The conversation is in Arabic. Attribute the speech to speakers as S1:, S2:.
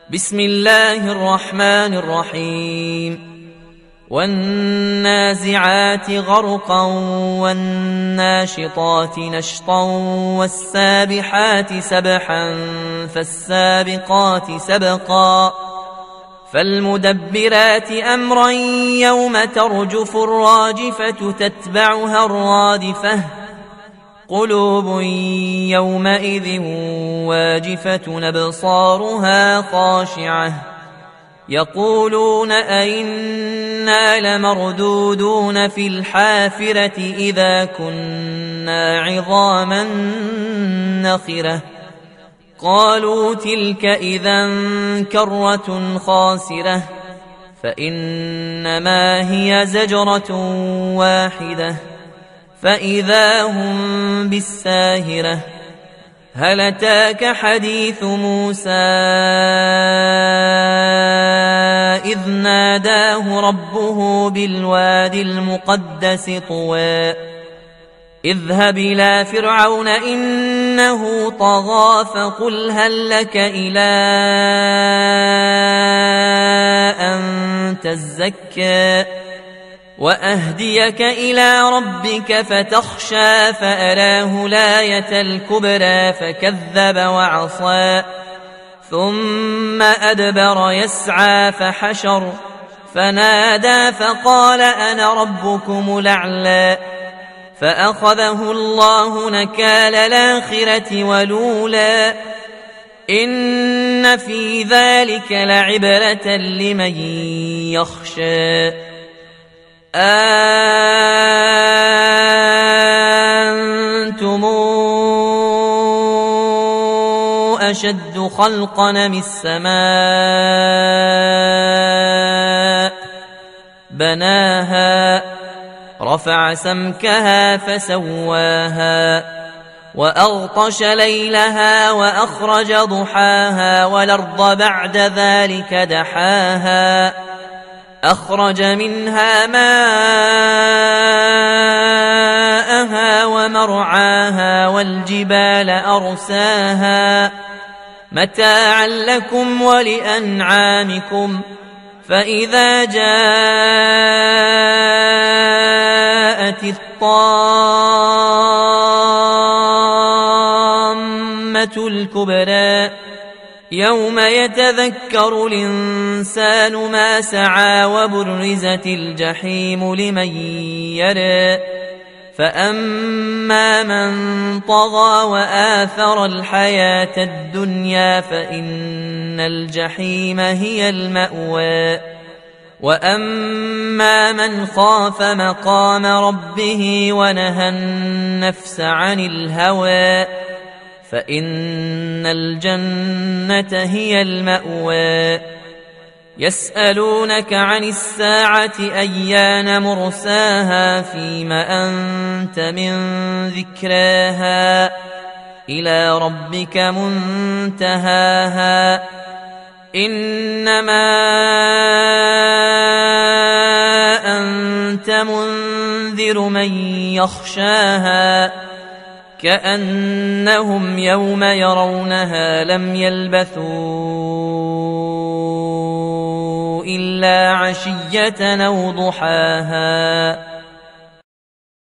S1: بسم الله الرحمن الرحيم والنازعات غرقا والناشطات نشطا والسابحات سبحا فالسابقات سبقا فالمدبرات أمرا يوم ترجف الراجفة تتبعها الرادفة قلوب يومئذ واجفة أبصارها خاشعة يقولون أئنا لمردودون في الحافرة إذا كنا عظاما نخرة قالوا تلك إذا كرة خاسرة فإنما هي زجرة واحدة فإذا هم بالساهرة هل أتاك حديث موسى إذ ناداه ربه بالوادي المقدس طوى اذهب إلى فرعون إنه طغى فقل هل لك إلى أن تزكى وأهديك إلى ربك فتخشى فأراه الآية الكبرى فكذب وعصى ثم أدبر يسعى فحشر فنادى فقال أنا ربكم الأعلى فأخذه الله نكال الآخرة والأولى إن في ذلك لعبرة لمن يخشى أنتم أشد خلقا من السماء بناها رفع سمكها فسواها وأغطش ليلها وأخرج ضحاها والأرض بعد ذلك دحاها أخرج منها ماءها ومرعاها والجبال أرساها متاعا لكم ولأنعامكم فإذا جاءت الطامة الكبرى يوم يتذكر الإنسان ما سعى وبرزت الجحيم لمن يرى فأما من طغى وآثر الحياة الدنيا فإن الجحيم هي المأوى وأما من خاف مقام ربه ونهى النفس عن الهوى فإن الجنة هي المأوى يسألونك عن الساعة أيان مرساها فيم أنت من ذكراها إلى ربك منتهاها إنما أنت منذر من يخشاها كأنهم يوم يرونها لم يلبثوا إلا عشية أو ضحاها